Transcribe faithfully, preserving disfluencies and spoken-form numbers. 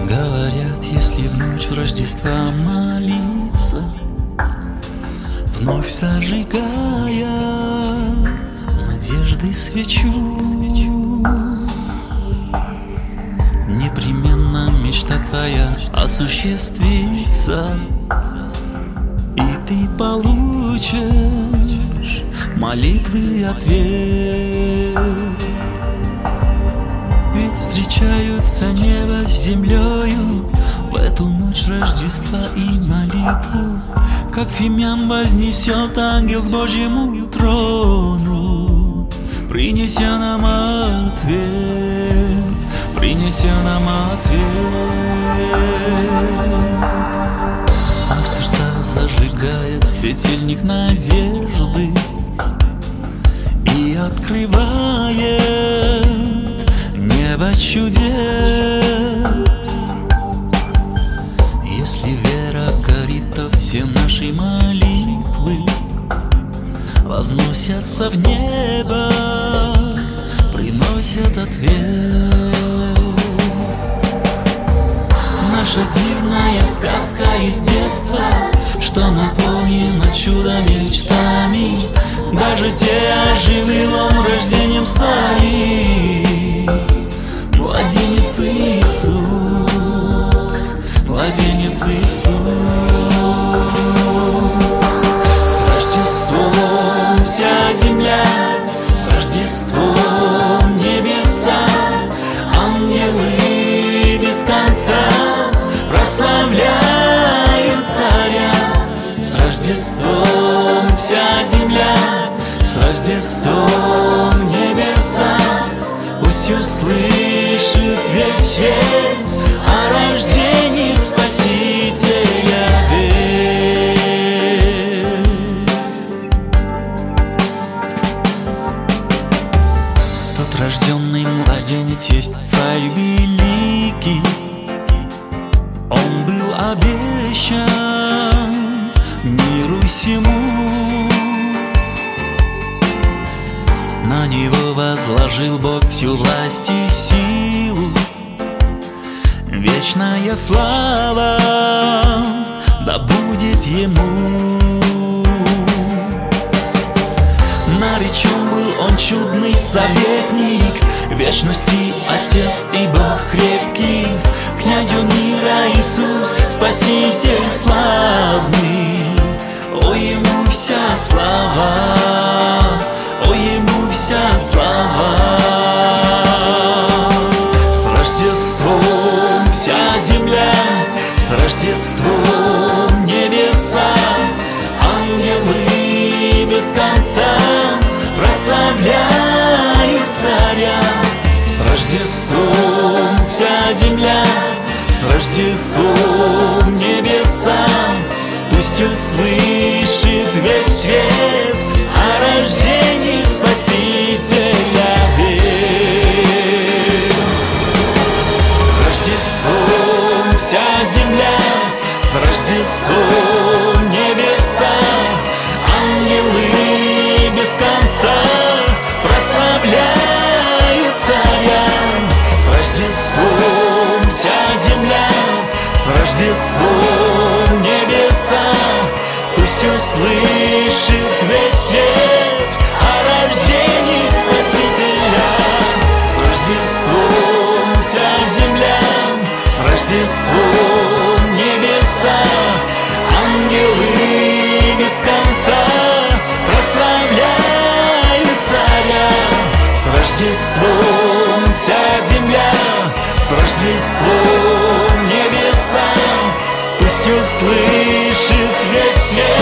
Говорят, если в ночь Рождества молиться, вновь зажигая надежды свечу, непременно мечта твоя осуществится, и ты получишь молитвы ответ. Ведь встречаются небо с землею в эту ночь Рождества и молитву, как фимиам вознесет ангел к Божьему трону, принеся нам ответ, принеся нам ответ. А в сердцах зажигает светильник надежды и открывает небо чудес. Если вера горит, то все наши молитвы возносятся в небо, приносят ответ. Наша дивная сказка из детства, что наполнена чудом мечтами, даже те оживил он рождением своим. Младенец Иисус, младенец Иисус. С Рождеством вся земля, с Рождеством небеса, ангелы без конца прославляют царя. С Рождеством вся земля, с Рождеством небеса, пусть услышит весь свет о рождении Спасителя весть. Тот рожденный младенец есть Царь великий, Он был обещан миру сему. На него возложил Бог всю власть и силу, вечная слава да будет ему. Наречен был он чудный советник, вечности Отец и Бог крепкий, князю мира Иисус, Спаситель славный. О, ему вся слава, о, ему вся слава. С Рождеством вся земля, с Рождеством небеса, ангелы без конца прославляют царя. С Рождеством вся земля, с Рождеством небеса, пусть услышит весь свет о рождении Спасителя весть. С Рождеством вся земля, с Рождеством небеса, ангелы без конца прославляют царя. С Рождеством вся земля, с Рождеством небеса, пусть услышит весь свет о рождении Спасителя. С Рождеством вся земля, с Рождеством небеса, ангелы без конца прославляют царя. С Рождеством вся земля, с Рождеством небеса, пусть услышит весь свет